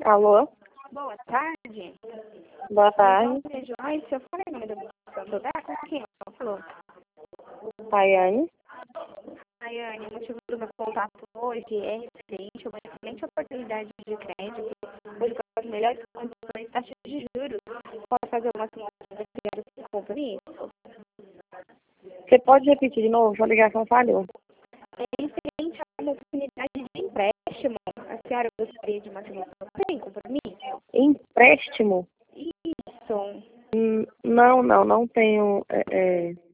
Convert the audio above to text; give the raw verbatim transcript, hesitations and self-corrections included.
Alô? Boa tarde. Boa tarde. Meu nome é Joyce, eu falei o nome do Santo Dá, com quem eu falou? Tayane. Ayane, o motivo do meu contato hoje é referente a uma excelente oportunidade de crédito, buscando as melhores condições de taxas de juros. Posso fazer uma simulação de compromisso? Você pode repetir de novo? Sua ligação falhou. É referente a uma oportunidade de empréstimo. A senhora gostaria de uma simulação sem compromisso? Empréstimo? Isso. Hum, Não, não, não tenho. é, é,